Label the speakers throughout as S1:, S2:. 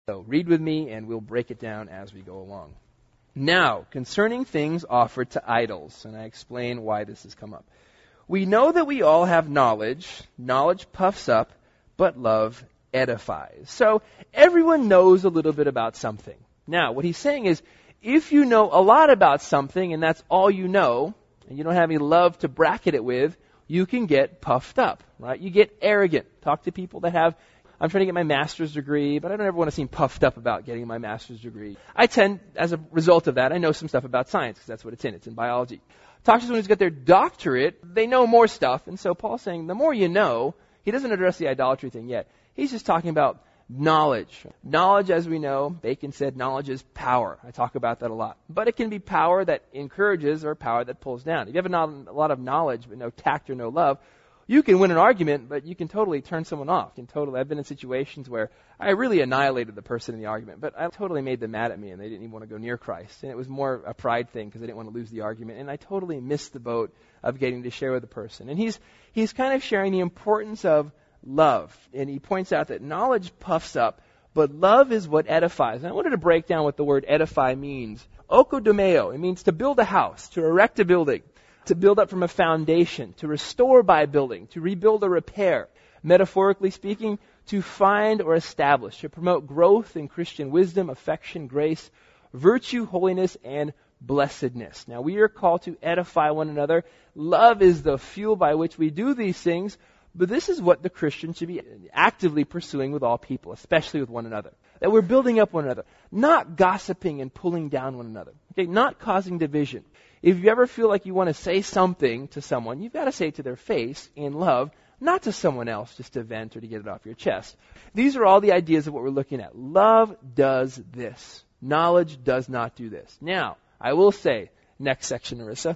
S1: So read with me and we'll break it down as we go along. Now, concerning things offered to idols, and I explain why this has come up. We know that we all have knowledge. Knowledge puffs up, but love edifies. So everyone knows a little bit about something. Now, what he's saying is, if you know a lot about something and that's all you know, and you don't have any love to bracket it with, you can get puffed up, right? You get arrogant. Talk to people that have, I'm trying to get my master's degree, but I don't ever want to seem puffed up about getting my master's degree. I tend, as a result of that, I know some stuff about science, because that's what it's in. It's in biology. Talk to someone who's got their doctorate, they know more stuff, and so Paul's saying, the more you know, he doesn't address the idolatry thing yet. He's just talking about knowledge. Knowledge, as we know, Bacon said, knowledge is power. I talk about that a lot. But it can be power that encourages or power that pulls down. If you have a lot of knowledge but no tact or no love, you can win an argument, but you can totally turn someone off. I've been in situations where I really annihilated the person in the argument, but I totally made them mad at me and they didn't even want to go near Christ. And it was more a pride thing because they didn't want to lose the argument. And I totally missed the boat of getting to share with the person. And he's kind of sharing the importance of love. And he points out that knowledge puffs up, but love is what edifies. And I wanted to break down what the word edify means. Okodomeo, it means to build a house, to erect a building, to build up from a foundation, to restore by building, to rebuild or repair. Metaphorically speaking, to find or establish, to promote growth in Christian wisdom, affection, grace, virtue, holiness, and blessedness. Now, we are called to edify one another. Love is the fuel by which we do these things, but this is what the Christian should be actively pursuing with all people, especially with one another. That we're building up one another, not gossiping and pulling down one another. Okay, not causing division. If you ever feel like you want to say something to someone, you've got to say it to their face in love, not to someone else just to vent or to get it off your chest. These are all the ideas of what we're looking at. Love does this. Knowledge does not do this. Now, I will say, next section, Narissa,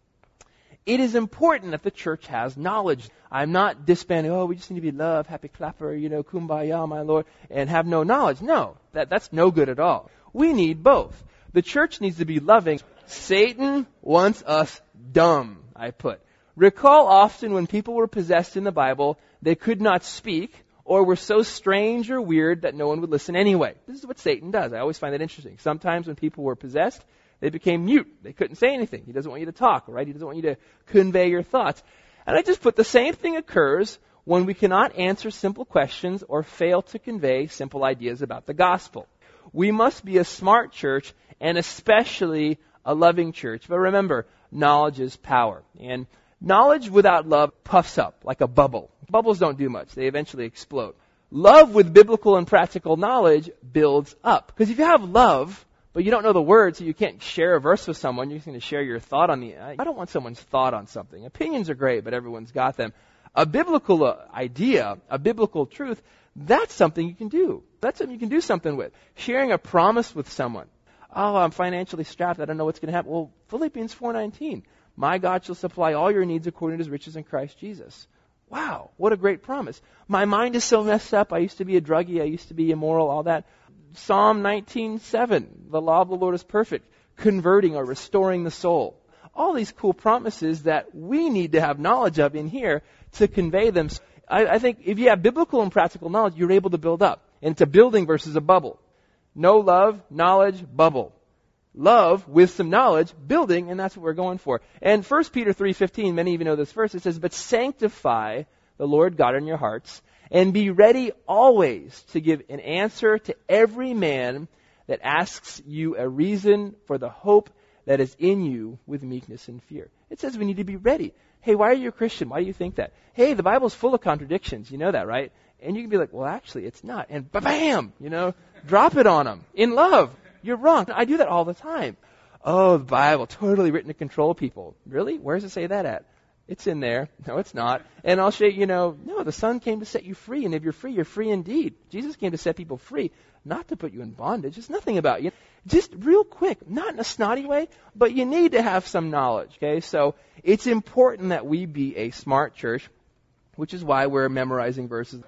S1: it is important that the church has knowledge. I'm not disbanding, we just need to be love, happy clapper, kumbaya, my Lord, and have no knowledge. No, that's no good at all. We need both. The church needs to be loving. Satan wants us dumb, I put. Recall often when people were possessed in the Bible, they could not speak or were so strange or weird that no one would listen anyway. This is what Satan does. I always find that interesting. Sometimes when people were possessed, they became mute. They couldn't say anything. He doesn't want you to talk, right? He doesn't want you to convey your thoughts. And I just put the same thing occurs when we cannot answer simple questions or fail to convey simple ideas about the gospel. We must be a smart church and especially a loving church. But remember, knowledge is power. And knowledge without love puffs up like a bubble. Bubbles don't do much. They eventually explode. Love with biblical and practical knowledge builds up. Because if you have love, but you don't know the words, so you can't share a verse with someone, you're just going to share your thought on I don't want someone's thought on something. Opinions are great, but everyone's got them. A biblical idea, a biblical truth, that's something you can do. That's something you can do something with. Sharing a promise with someone. I'm financially strapped. I don't know what's going to happen. Well, Philippians 4:19. My God shall supply all your needs according to his riches in Christ Jesus. Wow, what a great promise. My mind is so messed up. I used to be a druggie. I used to be immoral, all that. Psalm 19:7. The law of the Lord is perfect. Converting or restoring the soul. All these cool promises that we need to have knowledge of in here to convey them. I think if you have biblical and practical knowledge, you're able to build up. And it's a building versus a bubble. No love, knowledge, bubble. Love with some knowledge, building, and that's what we're going for. And 1 Peter 3:15, many of you know this verse, it says, but sanctify the Lord God in your hearts, and be ready always to give an answer to every man that asks you a reason for the hope that is in you with meekness and fear. It says we need to be ready. Hey, why are you a Christian? Why do you think that? Hey, the Bible's full of contradictions. You know that, right? And you can be like, well, actually, it's not. And bam, drop it on them in love. You're wrong. I do that all the time. Oh, the Bible, totally written to control people. Really? Where does it say that at? It's in there. No, it's not. And I'll show you, no, the Son came to set you free. And if you're free indeed. Jesus came to set people free, not to put you in bondage. It's nothing about you. Just real quick, not in a snotty way, but you need to have some knowledge, okay? So it's important that we be a smart church, which is why we're memorizing verses.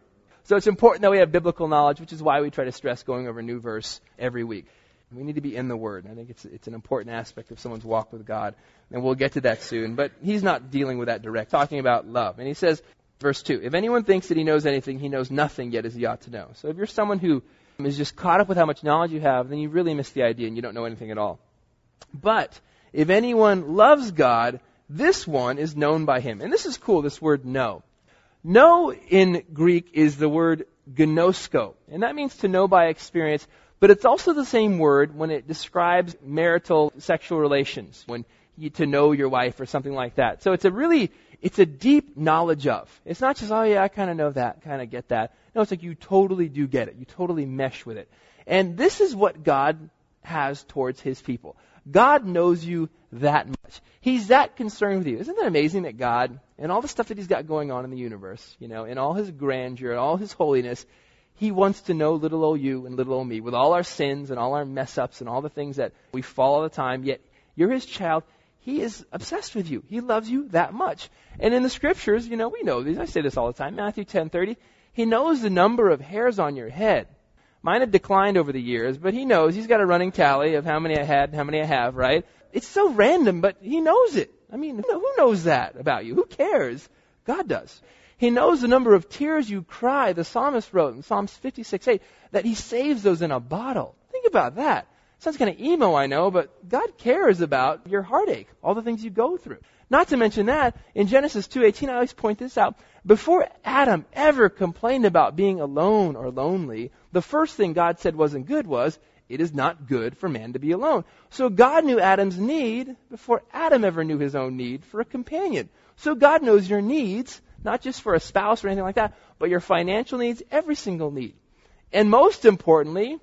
S1: So it's important that we have biblical knowledge, which is why we try to stress going over a new verse every week. We need to be in the Word. I think it's an important aspect of someone's walk with God. And we'll get to that soon. But he's not dealing with that direct, talking about love. And he says, verse 2, if anyone thinks that he knows anything, he knows nothing yet as he ought to know. So if you're someone who is just caught up with how much knowledge you have, then you really miss the idea and you don't know anything at all. But if anyone loves God, this one is known by him. And this is cool, this word know. Know in Greek is the word gnosko, and that means to know by experience, but it's also the same word when it describes marital sexual relations, when you to know your wife or something like that. So it's a deep knowledge of. It's not just, oh yeah, I kind of know that, kind of get that. No, it's like you totally do get it. You totally mesh with it. And this is what God has towards his people. God knows you that much. He's that concerned with you. Isn't that amazing that God, and all the stuff that he's got going on in the universe, in all his grandeur and all his holiness, he wants to know little old you and little old me with all our sins and all our mess ups and all the things that we fall all the time, yet you're his child. He is obsessed with you. He loves you that much. And in the scriptures, we know these. I say this all the time. Matthew 10:30. He knows the number of hairs on your head. Mine have declined over the years, but he knows. He's got a running tally of how many I had and how many I have, right? It's so random, but he knows it. I mean, who knows that about you? Who cares? God does. He knows the number of tears you cry, the psalmist wrote in Psalms 56:8, that he saves those in a bottle. Think about that. Sounds kind of emo, I know, but God cares about your heartache, all the things you go through. Not to mention that, in Genesis 2:18, I always point this out, before Adam ever complained about being alone or lonely, the first thing God said wasn't good was, it is not good for man to be alone. So God knew Adam's need before Adam ever knew his own need for a companion. So God knows your needs, not just for a spouse or anything like that, but your financial needs, every single need. And most importantly,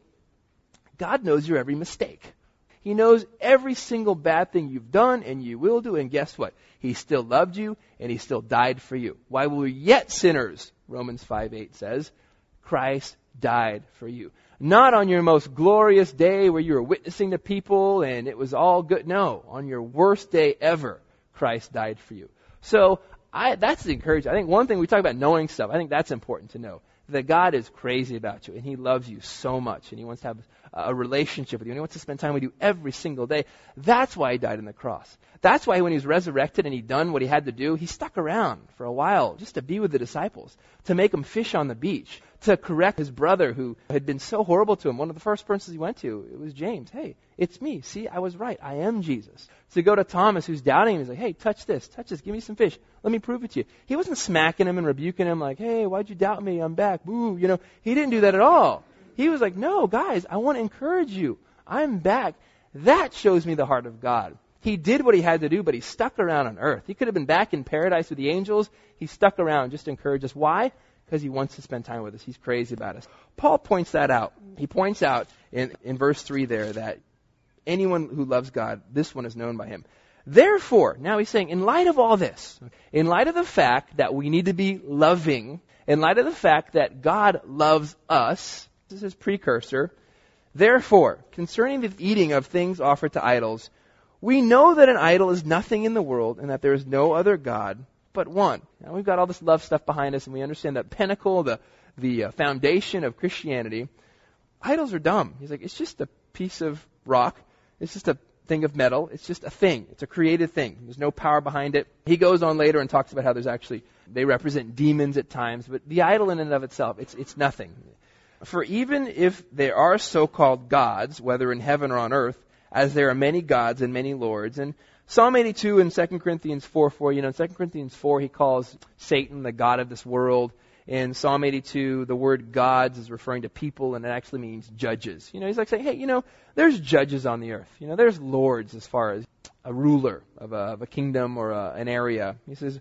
S1: God knows your every mistake. He knows every single bad thing you've done and you will do. And guess what? He still loved you and he still died for you. While we were yet sinners, Romans 5:8 says, Christ died for you. Not on your most glorious day where you were witnessing to people and it was all good. No, on your worst day ever, Christ died for you. So that's the encouragement. I think one thing we talk about knowing stuff, I think that's important to know. That God is crazy about you and he loves you so much and he wants to have a relationship with you and he wants to spend time with you every single day. That's why he died on the cross. That's why when he was resurrected and he'd done what he had to do, he stuck around for a while just to be with the disciples, to make them fish on the beach, to correct his brother who had been so horrible to him. One of the first persons he went to, it was James. Hey, it's me. See, I was right. I am Jesus. To go to Thomas who's doubting him, he's like, hey, touch this, give me some fish. Let me prove it to you. He wasn't smacking him and rebuking him like, hey, why'd you doubt me? I'm back. Boo. He didn't do that at all. He was like, no, guys, I want to encourage you. I'm back. That shows me the heart of God. He did what he had to do, but he stuck around on earth. He could have been back in paradise with the angels. He stuck around just to encourage us. Why? Because he wants to spend time with us. He's crazy about us. Paul points that out. He points out in verse 3 there that anyone who loves God, this one is known by him. Therefore, now he's saying, in light of all this, in light of the fact that we need to be loving, in light of the fact that God loves us, this is precursor, therefore, concerning the eating of things offered to idols, we know that an idol is nothing in the world and that there is no other God but one. Now we've got all this love stuff behind us and we understand that pinnacle, the foundation of Christianity. Idols are dumb. He's like, it's just a piece of rock. It's just a thing of metal. It's just a thing. It's a created thing. There's no power behind it. He goes on later and talks about how they represent demons at times, but the idol in and of itself, it's nothing. For even if there are so-called gods, whether in heaven or on earth, as there are many gods and many lords, and Psalm 82 and 2 Corinthians 4:4, in 2 Corinthians 4 he calls Satan the god of this world. In Psalm 82, the word gods is referring to people, and it actually means judges. He's like saying, hey, there's judges on the earth. There's lords as far as a ruler of a kingdom or an area. He says,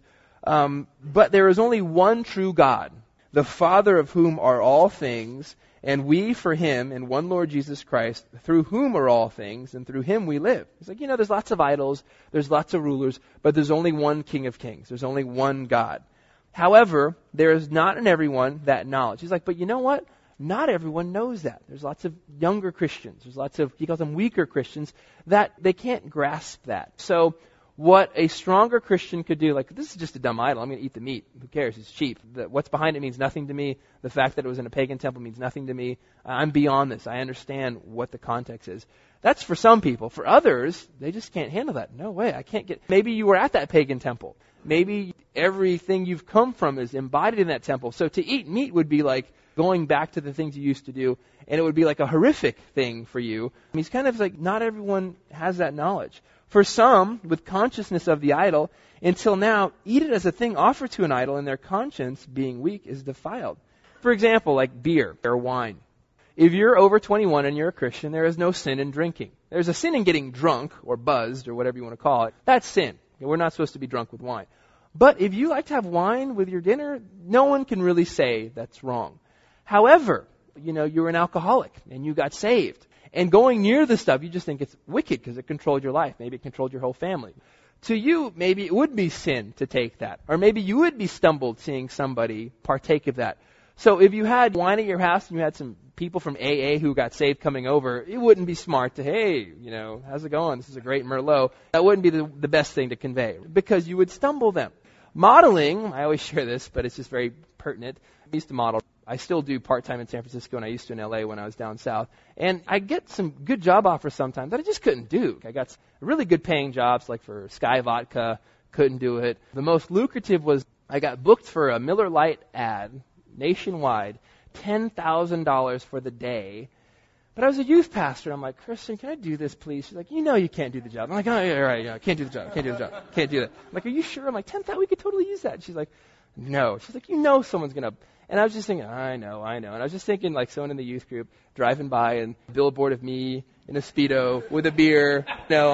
S1: but there is only one true God, the Father of whom are all things, and we for him in one Lord Jesus Christ, through whom are all things, and through him we live. He's like, there's lots of idols, there's lots of rulers, but there's only one King of Kings. There's only one God. However, there is not in everyone that knowledge. He's like, but you know what? Not everyone knows that. There's lots of younger Christians. There's lots of, he calls them weaker Christians, that they can't grasp that. So what a stronger Christian could do, like, this is just a dumb idol. I'm going to eat the meat. Who cares? It's cheap. What's behind it means nothing to me. The fact that it was in a pagan temple means nothing to me. I'm beyond this. I understand what the context is. That's for some people. For others, they just can't handle that. No way. I can't get... Maybe you were at that pagan temple. Maybe everything you've come from is embodied in that temple. So to eat meat would be like going back to the things you used to do. and it would be like a horrific thing for you. He's kind of like, not everyone has that knowledge. For some, with consciousness of the idol, until now, eat it as a thing offered to an idol, and their conscience, being weak, is defiled. For example, like beer or wine. If you're over 21 and you're a Christian, there is no sin in drinking. There's a sin in getting drunk or buzzed or whatever you want to call it. That's sin. We're not supposed to be drunk with wine. But if you like to have wine with your dinner, no one can really say that's wrong. However, you're an alcoholic and you got saved. And going near the stuff, you just think it's wicked because it controlled your life. Maybe it controlled your whole family. To you, maybe it would be sin to take that. Or maybe you would be stumbled seeing somebody partake of that. So if you had wine at your house and you had some people from AA who got saved coming over, it wouldn't be smart to, hey, how's it going? This is a great Merlot. That wouldn't be the best thing to convey because you would stumble them. Modeling, I always share this, but it's just very pertinent. I used to model. I still do part-time in San Francisco, and I used to in LA when I was down south. And I get some good job offers sometimes that I just couldn't do. I got really good paying jobs, like for Sky Vodka, couldn't do it. The most lucrative was I got booked for a Miller Lite ad nationwide, $10,000 for the day. But I was a youth pastor. I'm like, Kristen, can I do this, please? She's like, you can't do the job. I'm like, oh, yeah, right, yeah, can't do the job, can't do the job, can't do that. I'm like, are you sure? I'm like, 10,000, we could totally use that. And she's like, no. She's like, someone's going to. And I was just thinking, I know. And I was just thinking like someone in the youth group driving by and a billboard of me in a Speedo with a beer,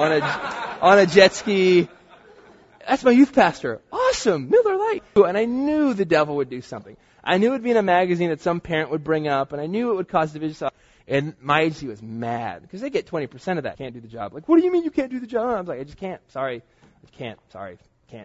S1: on a jet ski. That's my youth pastor. Awesome, Miller Lite. And I knew the devil would do something. I knew it would be in a magazine that some parent would bring up, and I knew it would cause division. And my agency was mad because they get 20% of that. Can't do the job. Like, what do you mean you can't do the job? I was like, I just can't. Sorry. I can't. Sorry. Can't.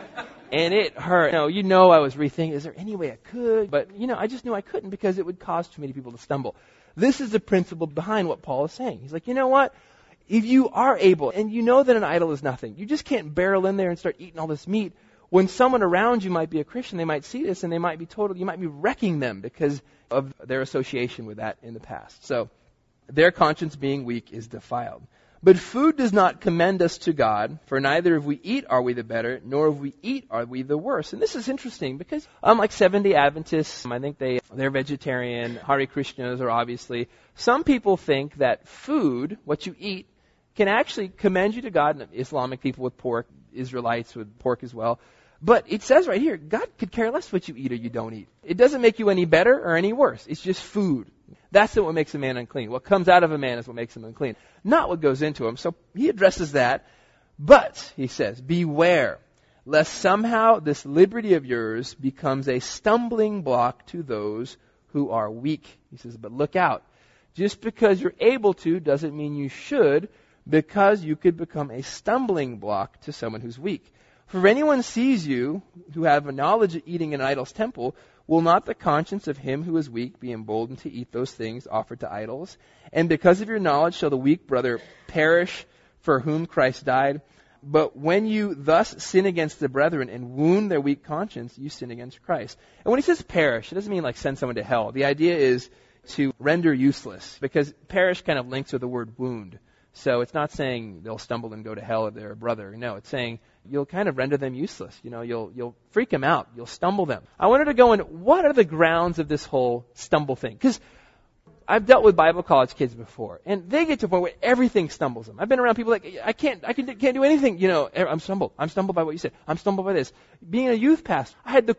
S1: And it hurt. I was rethinking, is there any way I could? But, I just knew I couldn't because it would cause too many people to stumble. This is the principle behind what Paul is saying. He's like, you know what? If you are able, and you know that an idol is nothing, you just can't barrel in there and start eating all this meat. When someone around you might be a Christian, they might see this and you might be wrecking them because of their association with that in the past. So their conscience being weak is defiled. But food does not commend us to God, for neither if we eat are we the better, nor if we eat are we the worse. And this is interesting because like Seventh-day Adventists, I think they're vegetarian. Hare Krishnas are obviously. Some people think that food, what you eat, can actually commend you to God. Islamic people with pork, Israelites with pork as well. But it says right here, God could care less what you eat or you don't eat. It doesn't make you any better or any worse. It's just food. That's what makes a man unclean. What comes out of a man is what makes him unclean, not what goes into him. So he addresses that. But, he says, beware, lest somehow this liberty of yours becomes a stumbling block to those who are weak. He says, but look out. Just because you're able to doesn't mean you should, because you could become a stumbling block to someone who's weak. For if anyone sees you, who have a knowledge of eating in an idol's temple, will not the conscience of him who is weak be emboldened to eat those things offered to idols? And because of your knowledge shall the weak brother perish for whom Christ died? But when you thus sin against the brethren and wound their weak conscience, you sin against Christ. And when he says perish, it doesn't mean like send someone to hell. The idea is to render useless, because perish kind of links with the word wound. So it's not saying they'll stumble and go to hell if they're a brother. No, it's saying you'll kind of render them useless. You'll freak them out. You'll stumble them. I wanted to go into what are the grounds of this whole stumble thing. Because I've dealt with Bible college kids before, and they get to a point where everything stumbles them. I've been around people like, I can't do anything. I'm stumbled. I'm stumbled by what you said. I'm stumbled by this. Being a youth pastor,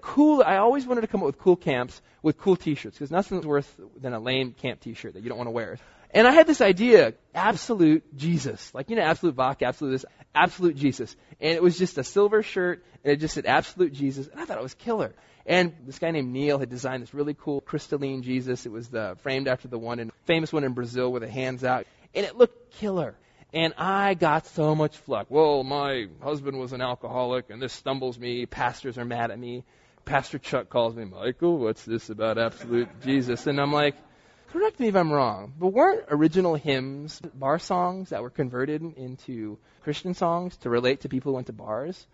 S1: I always wanted to come up with cool camps with cool t-shirts, because nothing's worse than a lame camp t-shirt that you don't want to wear. And I had this idea, absolute Jesus. Absolute vodka, absolute this, absolute Jesus. And it was just a silver shirt, and it just said absolute Jesus. And I thought it was killer. And this guy named Neil had designed this really cool crystalline Jesus. It was framed after the famous one in Brazil with the hands out. And it looked killer. And I got so much flack. Well, my husband was an alcoholic, and this stumbles me. Pastors are mad at me. Pastor Chuck calls me, Michael, what's this about absolute Jesus? And I'm like, correct me if I'm wrong, but weren't original hymns bar songs that were converted into Christian songs to relate to people who went to bars?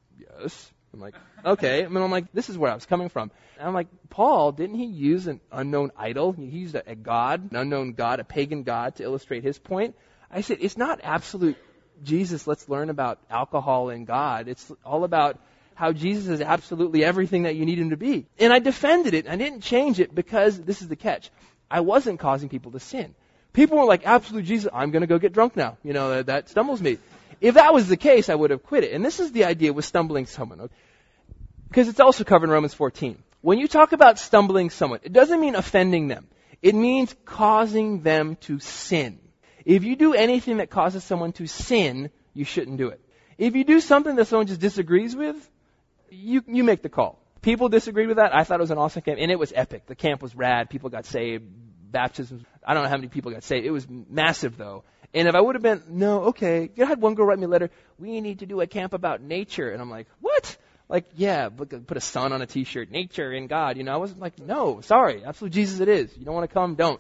S1: Yes. I'm like, okay. I'm like, this is where I was coming from. And I'm like, Paul, didn't he use an unknown idol? He used a god, an unknown god, a pagan god to illustrate his point. I said, it's not absolute Jesus, let's learn about alcohol and God. It's all about how Jesus is absolutely everything that you need him to be. And I defended it. I didn't change it because, this is the catch, I wasn't causing people to sin. People were like, absolute Jesus, I'm going to go get drunk now. That stumbles me. If that was the case, I would have quit it. And this is the idea with stumbling someone. Okay? Because it's also covered in Romans 14. When you talk about stumbling someone, it doesn't mean offending them. It means causing them to sin. If you do anything that causes someone to sin, you shouldn't do it. If you do something that someone just disagrees with, you make the call. People disagreed with that. I thought it was an awesome camp, and it was epic. The camp was rad. People got saved. Baptisms. I don't know how many people got saved. It was massive, though. And if I would have been, no, okay. I had one girl write me a letter. We need to do a camp about nature. And I'm like, what? Like, yeah, put a sun on a T-shirt. Nature and God. I wasn't like, no, sorry. Absolute Jesus it is. You don't want to come? Don't.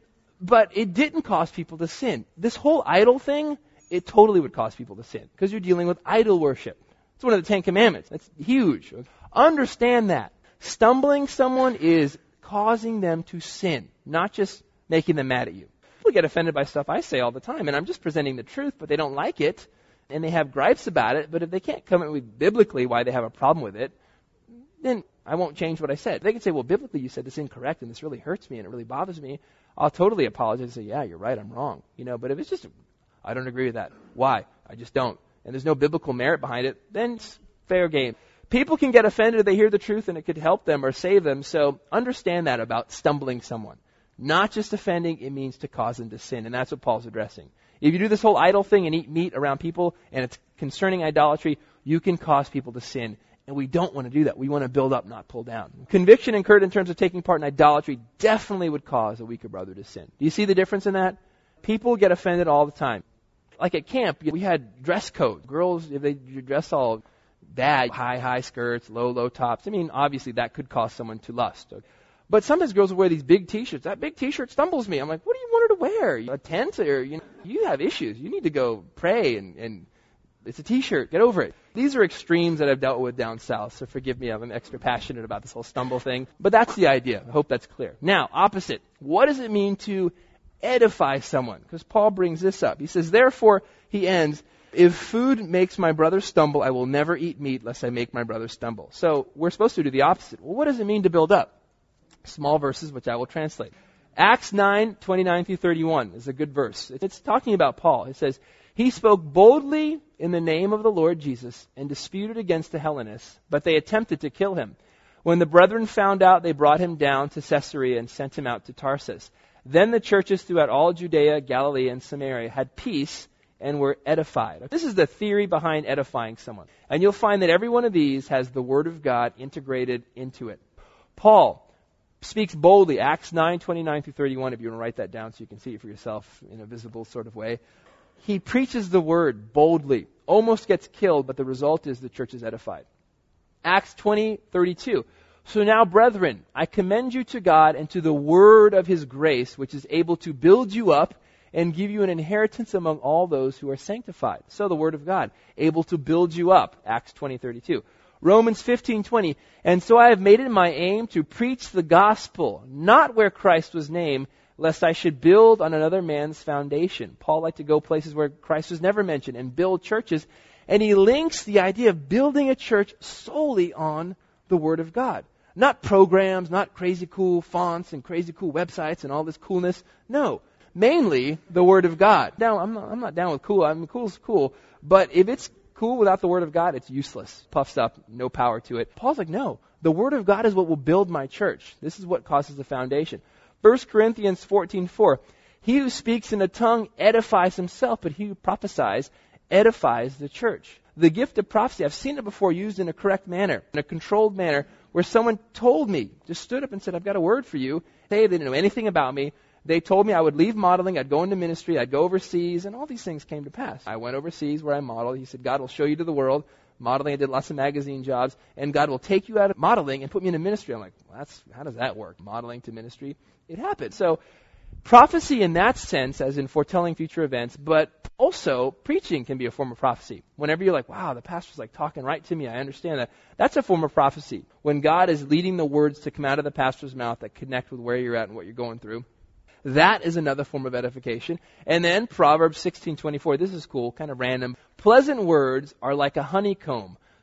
S1: But it didn't cause people to sin. This whole idol thing, it totally would cause people to sin. Because you're dealing with idol worship. It's one of the 10 Commandments. That's huge. Understand that. Stumbling someone is causing them to sin, not just making them mad at you. People get offended by stuff I say all the time, and I'm just presenting the truth, but they don't like it, and they have gripes about it, but if they can't come up with biblically why they have a problem with it, then I won't change what I said. They can say, well, biblically you said this incorrect, and this really hurts me, and it really bothers me. I'll totally apologize and say, yeah, you're right, I'm wrong. But if it's just, I don't agree with that. Why? I just don't. And there's no biblical merit behind it, then it's fair game. People can get offended if they hear the truth and it could help them or save them, so understand that about stumbling someone. Not just offending, it means to cause them to sin, and that's what Paul's addressing. If you do this whole idol thing and eat meat around people, and it's concerning idolatry, you can cause people to sin, and we don't want to do that. We want to build up, not pull down. Conviction incurred in terms of taking part in idolatry definitely would cause a weaker brother to sin. Do you see the difference in that? People get offended all the time. Like at camp, we had dress code. Girls, if they dress all bad, high skirts, low tops. Obviously that could cause someone to lust. But sometimes girls will wear these big T-shirts. That big T-shirt stumbles me. I'm like, what do you want her to wear? A tent? Or you have issues. You need to go pray, and it's a T-shirt. Get over it. These are extremes that I've dealt with down south, so forgive me. I'm extra passionate about this whole stumble thing. But that's the idea. I hope that's clear. Now, opposite. What does it mean to edify someone? Because Paul brings this up. He says, therefore, he ends, if food makes my brother stumble, I will never eat meat lest I make my brother stumble. So we're supposed to do the opposite. Well, what does it mean to build up? Small verses, which I will translate. Acts 9:29 through 31 is a good verse. It's talking about Paul. It says, he spoke boldly in the name of the Lord Jesus and disputed against the Hellenists, but they attempted to kill him. When the brethren found out, they brought him down to Caesarea and sent him out to Tarsus. Then the churches throughout all Judea, Galilee, and Samaria had peace and were edified. This is the theory behind edifying someone. And you'll find that every one of these has the Word of God integrated into it. Paul speaks boldly, Acts 9:29 through 31, if you want to write that down so you can see it for yourself in a visible sort of way. He preaches the Word boldly, almost gets killed, but the result is the church is edified. Acts 20:32. So now, brethren, I commend you to God and to the word of His grace, which is able to build you up and give you an inheritance among all those who are sanctified. So the word of God, able to build you up. Acts 20:32. Romans 15:20. And so I have made it my aim to preach the gospel, not where Christ was named, lest I should build on another man's foundation. Paul liked to go places where Christ was never mentioned and build churches. And he links the idea of building a church solely on the Word of God. Not programs, not crazy cool fonts and crazy cool websites and all this coolness. No, mainly the Word of God. Now, I'm not down with cool. Cool's cool. But if it's cool without the Word of God, it's useless. Puffs up, no power to it. Paul's like, no, the Word of God is what will build my church. This is what causes the foundation. 1 Corinthians 14:4. He who speaks in a tongue edifies himself, but he who prophesies edifies the church. The gift of prophecy, I've seen it before used in a correct manner, in a controlled manner, where someone told me, just stood up and said, I've got a word for you. They didn't know anything about me. They told me I would leave modeling, I'd go into ministry, I'd go overseas, and all these things came to pass. I went overseas where I modeled. He said, God will show you to the world. Modeling, I did lots of magazine jobs, and God will take you out of modeling and put me into ministry. I'm like, well, how does that work? Modeling to ministry? It happened. So prophecy in that sense, as in foretelling future events, but also preaching can be a form of prophecy. Whenever you're like, wow, the pastor's like talking right to me, I understand that. That's a form of prophecy. When God is leading the words to come out of the pastor's mouth that connect with where you're at and what you're going through. That is another form of edification. And then Proverbs 16:24. This is cool, kind of random. Pleasant words are like a honeycomb,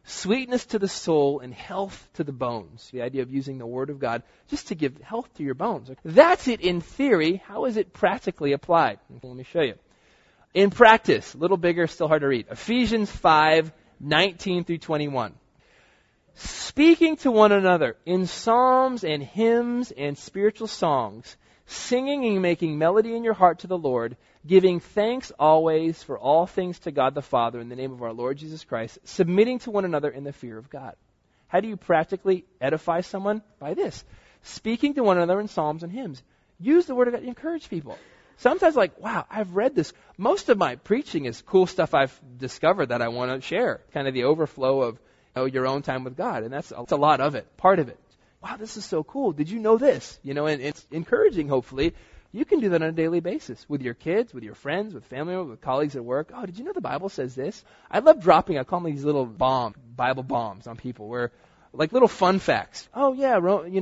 S1: sweetness to the soul and health to the bones. The idea of using the Word of God just to give health to your bones. That's it in theory. How is it practically applied? Let me show you. In practice, a little bigger, still hard to read. Ephesians 5:19 through 21. Speaking to one another in psalms and hymns and spiritual songs, singing and making melody in your heart to the Lord, giving thanks always for all things to God the Father in the name of our Lord Jesus Christ, submitting to one another in the fear of God. How do you practically edify someone? By this. Speaking to one another in psalms and hymns. Use the Word of God to encourage people. Sometimes wow, I've read this. Most of my preaching is cool stuff I've discovered that I want to share. Kind of the overflow of your own time with God. And that's a lot of it, part of it. Wow, this is so cool. Did you know this? And it's encouraging, hopefully. You can do that on a daily basis with your kids, with your friends, with family members, with colleagues at work. Oh, did you know the Bible says this? I love I call them these little Bible bombs on people where, like little fun facts. Oh, yeah,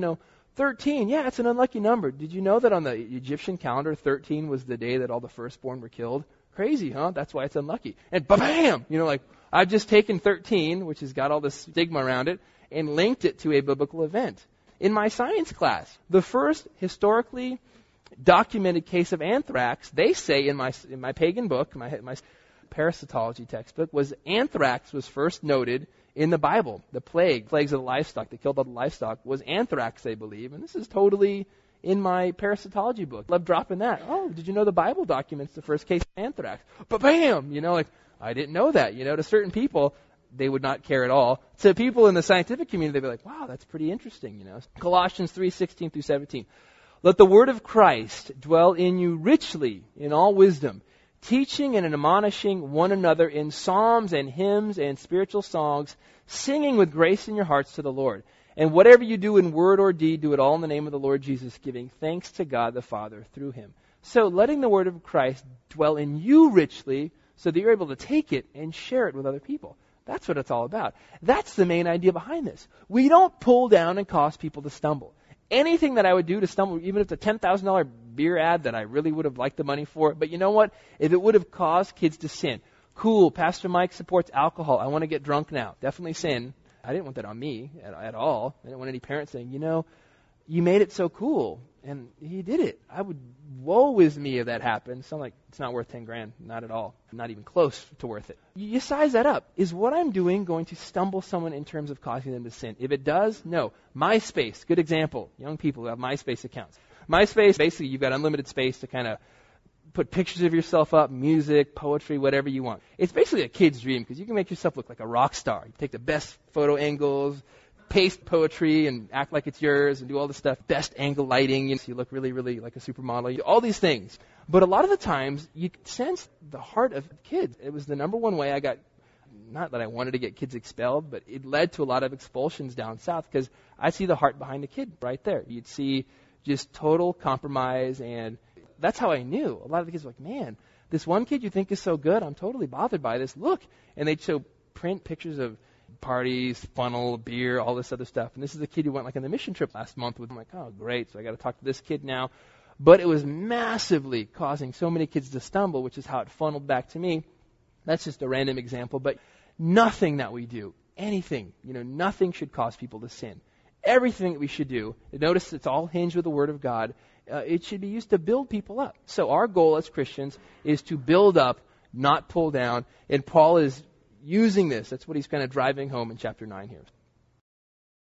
S1: 13, yeah, it's an unlucky number. Did you know that on the Egyptian calendar, 13 was the day that all the firstborn were killed? Crazy, huh? That's why it's unlucky. And bam! I've just taken 13, which has got all this stigma around it, and linked it to a biblical event. In my science class, the first historically documented case of anthrax, they say in my pagan book, my parasitology textbook, was anthrax was first noted in the Bible. The plagues of the livestock that killed all the livestock was anthrax, they believe. And this is totally in my parasitology book. Love dropping that. Oh, did you know the Bible documents the first case of anthrax? But bam! I didn't know that. To certain people, they would not care at all. To people in the scientific community, they'd be like, wow, that's pretty interesting. Colossians 3:16 through 17. Let the word of Christ dwell in you richly in all wisdom, teaching and admonishing one another in psalms and hymns and spiritual songs, singing with grace in your hearts to the Lord. And whatever you do in word or deed, do it all in the name of the Lord Jesus, giving thanks to God the Father through him. So letting the word of Christ dwell in you richly so that you're able to take it and share it with other people. That's what it's all about. That's the main idea behind this. We don't pull down and cause people to stumble. Anything that I would do to stumble, even if it's a $10,000 beer ad that I really would have liked the money for, but you know what? If it would have caused kids to sin, cool, Pastor Mike supports alcohol. I want to get drunk now. Definitely sin. I didn't want that on me at all. I didn't want any parents saying, you made it so cool, and he did it. Woe is me if that happened. So I'm like, it's not worth $10,000. Not at all. Not even close to worth it. You size that up. Is what I'm doing going to stumble someone in terms of causing them to sin? If it does, no. MySpace, good example. Young people who have MySpace accounts. MySpace, basically, you've got unlimited space to kind of put pictures of yourself up, music, poetry, whatever you want. It's basically a kid's dream because you can make yourself look like a rock star. You take the best photo angles, paste poetry and act like it's yours and do all this stuff. Best angle lighting, so you look really, really like a supermodel. All these things. But a lot of the times, you sense the heart of kids. It was the number one way I got, not that I wanted to get kids expelled, but it led to a lot of expulsions down south because I see the heart behind the kid right there. You'd see just total compromise, and that's how I knew. A lot of the kids were like, man, this one kid you think is so good, I'm totally bothered by this. Look. And they'd show print pictures of parties, funnel, beer, all this other stuff. And this is the kid who went on the mission trip last month with. I'm like, oh, great. So I got to talk to this kid now. But it was massively causing so many kids to stumble, which is how it funneled back to me. That's just a random example. But nothing that we do, anything, nothing should cause people to sin. Everything that we should do, notice it's all hinged with the Word of God. It should be used to build people up. So our goal as Christians is to build up, not pull down. And Paul is using this. That's what he's kind of driving home in chapter 9 here.